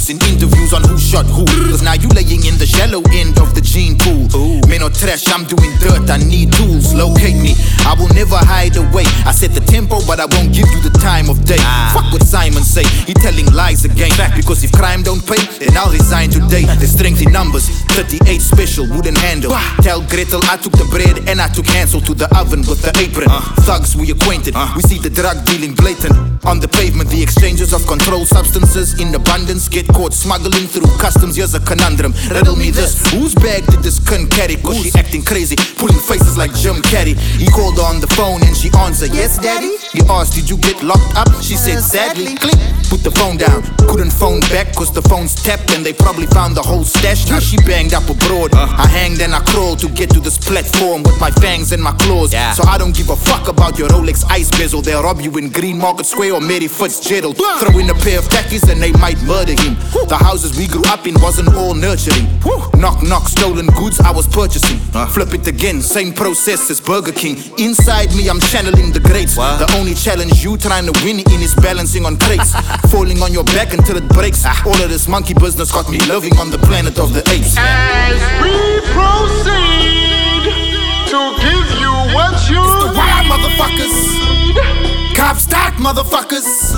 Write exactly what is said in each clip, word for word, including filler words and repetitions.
in interviews on who shot who. Cause now you laying in the shallow end of the gene pool. Men or trash, I'm doing dirt, I need tools. Locate me, I will never hide away. I set the tempo, but I won't give you the time of day. ah. Fuck what Simon say, he telling lies again. Because if crime don't pay, then I'll resign today. There's strength in numbers, thirty-eight special, wooden handle. Tell Gretel I took the bread and I took Hansel to the oven with the apron. uh. Thugs we acquainted, uh. we see the drug dealing blatant. On the pavement, the exchanges of controlled substances in abundance. Get caught smuggling through customs, here's a conundrum. Riddle me this, whose bag did this cunt carry? Cause she acting crazy, pulling faces like Jim Carrey. He called her on the phone and she answered, yes daddy. He asked, did you get locked up? She said, sadly. Click, put the phone down. Couldn't phone back cause the phone's tapped and they probably found the whole stash. Now she banged up abroad. uh. I hanged and I crawled to get to this platform with my fangs and my claws. yeah. So I don't give a fuck about your Rolex ice bezel. They'll rob you in Green Market Square or Mary Fitzgerald. Throw in a pair of khakis and they might murder him. The houses we grew up in wasn't all nurturing. Knock knock, stolen goods I was purchasing. uh. Flip it again, same process as Burger King. Inside me I'm channeling the greats. what? The only challenge you trying to win in is balancing on crates. Falling on your back until it breaks. All of this monkey business got me living on the planet of the apes. As we proceed to give you what you it's the wild need. motherfuckers. Cop start motherfuckers.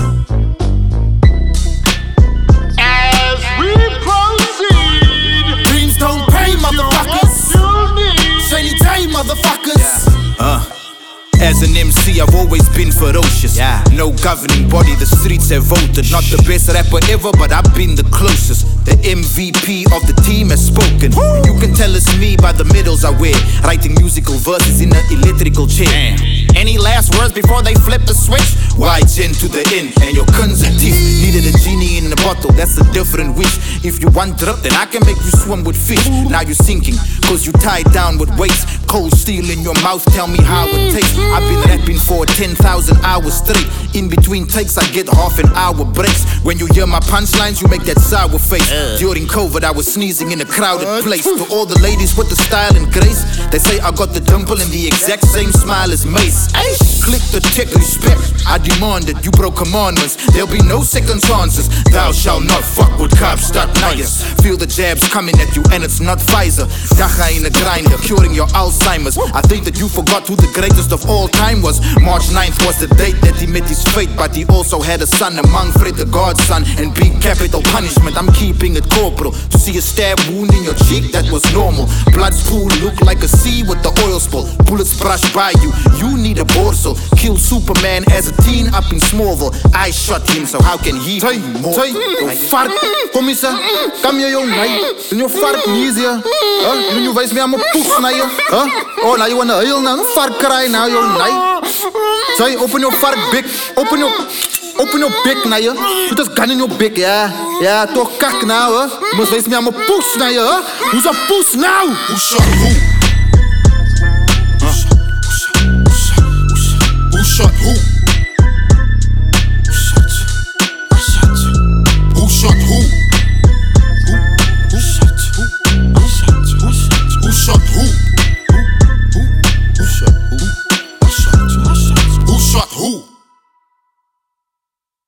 As we proceed, Dreams don't pay motherfuckers. what you need. Shiny day motherfuckers. yeah. uh. As an M C, I've always been ferocious. yeah. No governing body, the streets have voted. Not the best rapper ever, but I've been the closest. The M V P of the team has spoken. Woo! You can tell it's me by the medals I wear. Writing musical verses in an electrical chair. Damn. Any last words before they flip the switch? Y gen to the end, and your guns and teeth. Needed a genie in a bottle, that's a different wish. If you want drip, then I can make you swim with fish. Now you're sinking, cause you tied down with weights. Cold steel in your mouth, tell me how it tastes. I've been rapping for ten thousand hours straight. In between takes, I get half an hour breaks. When you hear my punchlines, you make that sour face. uh. During COVID, I was sneezing in a crowded place. To all the ladies with the style and grace, they say I got the dimple and the exact same smile as Mace. Aish. Click the check, respect, I demand it. You broke commandments, there'll be no second chances. Thou shalt not fuck with cops, start nice. Feel the jabs coming at you and it's not Pfizer. Dacha in a grinder, curing your Alzheimer's. I think that you forgot who the greatest of all time was. March ninth was the date that he met his fate, but he also had a son among Fred the Godson. And big capital punishment, I'm keeping it corporal. To see a stab wound in your cheek, that was normal. Blood's pool look like a sea with the oil spill. Bullets brush by you, you need a borsal. Killed Superman as a teen up in Smallville. I shot him, so how can he Tay, more? Tay, jou vark, kom eens hè. Kom hier jou nee. En jou vark nie is hier. Huh? En jou wijs me aan mijn poes na je. Huh? Oh, nou je wanna heel nou, vark kry nou jou nee. Tay, open your vark bek. Open your Open your bek na je. Put this gun in your bek, ja. Ja, toch kak nou hè. Je moet wijs me aan mijn poes na je, hè. Hoe's a poes nou? Who shot who?